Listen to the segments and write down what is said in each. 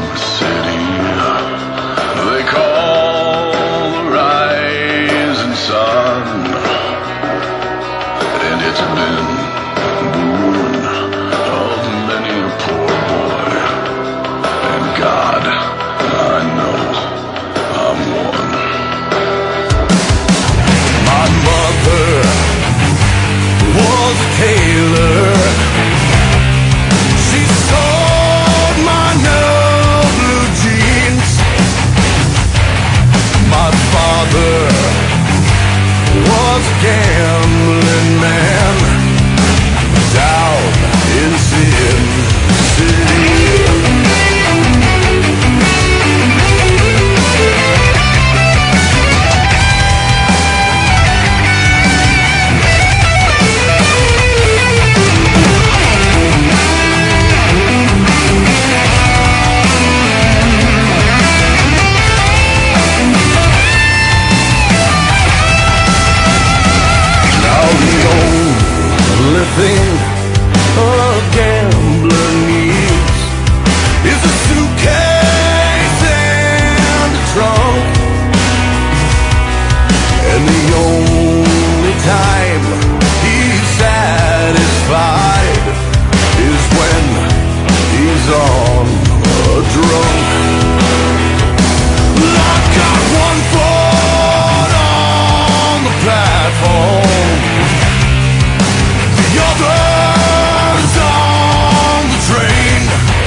city they call the rising sun, and it's been the ruin of many a poor boy. And God, I know I'm one. My mother was a tailor. She sold my new blue jeans. My father was a gambling man down in Sin City. Thing a gambler needs is a suitcase and a trunk, and the only time he's satisfied is when he's on a drunk. I've got one foot on the platform, the others on the train.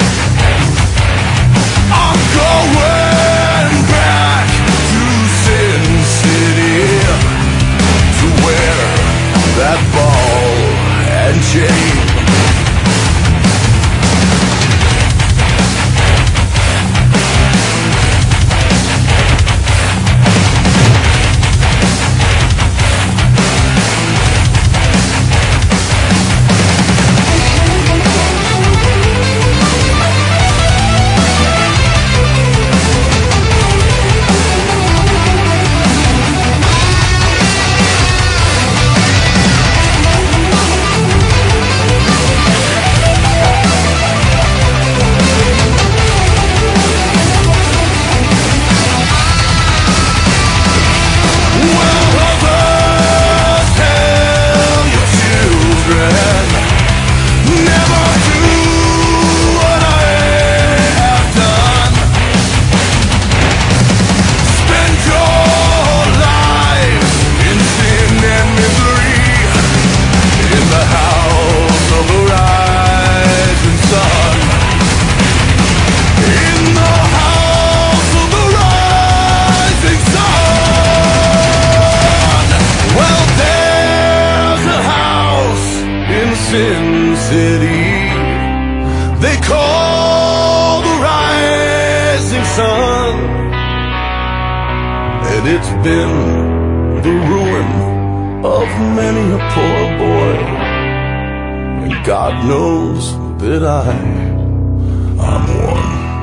I'm going back to Sin City to wear that ball and chain. Sin City they call the rising sun, and it's been the ruin of many a poor boy. And God knows that I'm one.